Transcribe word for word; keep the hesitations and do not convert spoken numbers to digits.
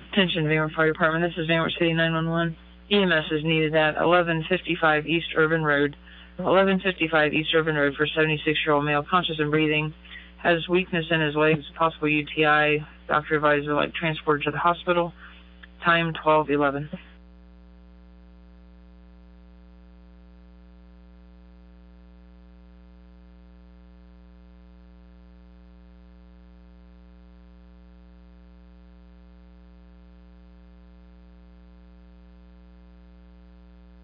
Attention, Van Wert Fire Department. This is Van Wert City nine one one. E M S is needed at eleven fifty-five East Urban Road. eleven fifty-five East Urban Road for seventy-six-year-old male, conscious and breathing, has weakness in his legs, possible U T I. Doctor advised like transported to the hospital. Time twelve eleven.